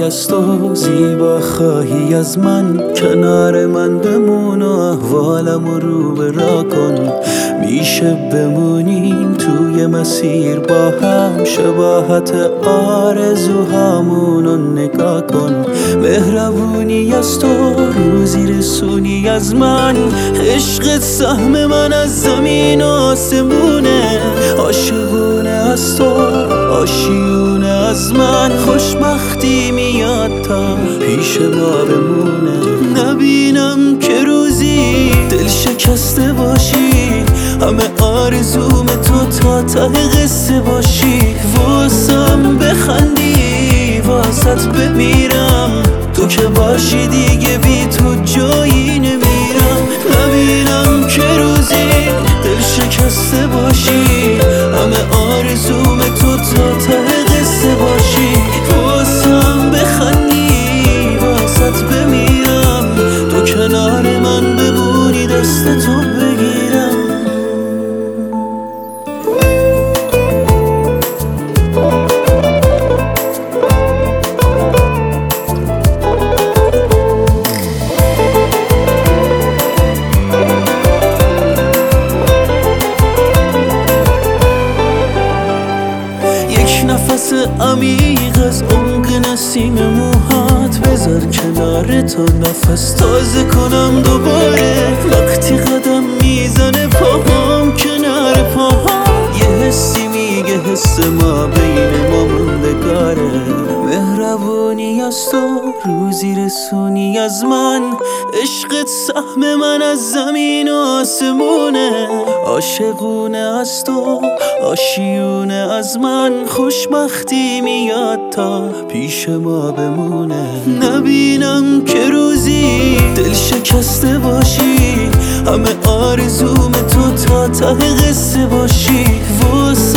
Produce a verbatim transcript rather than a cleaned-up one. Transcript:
از تو، زیبا خواهی از من، کنار من بمون و احوالم رو برا کن. میشه بمونیم توی مسیر با هم، شباهت آرزوهامون رو نگاه کن. مهربونی از تو، روزی رسونی از من، عشقت سهم من از زمین و آسمونه. عاشقونه از تو، آشیونه از من، خوشبختی میاد تا پیش ما بمونه. نبینم که روزی دل شکسته باشی، همه آرزوم تو تا ته قصه باشی. واسم بخندی، واسط بمیرم، تو که باشی دیگه بی تو جایی نمیرم. نبینم که روزی دل شکسته باشی، همه آرزوم تو تا ته قصه باشی. واسم بخندی، واسط بمیرم، تو کنار من بمونی دست تو بگیرم. نفس عمیق از عمق نسیم موهات، بذار کنار تو نفس تازه کنم دوباره. وقتی قدم میزنه پاهم کنار پاهم، یه حسی میگه حس ما بین ما موندگاره. مهربونی از تو، روزی رسونی از من، عشقت سهم من از زمین و آسمونه. عاشقونه از تو، آشیونه از من، خوشبختی میاد تا پیش ما بمونه. نبینم که روزی دل شکسته باشی، همه آرزوم تو تا ته قصه باشی.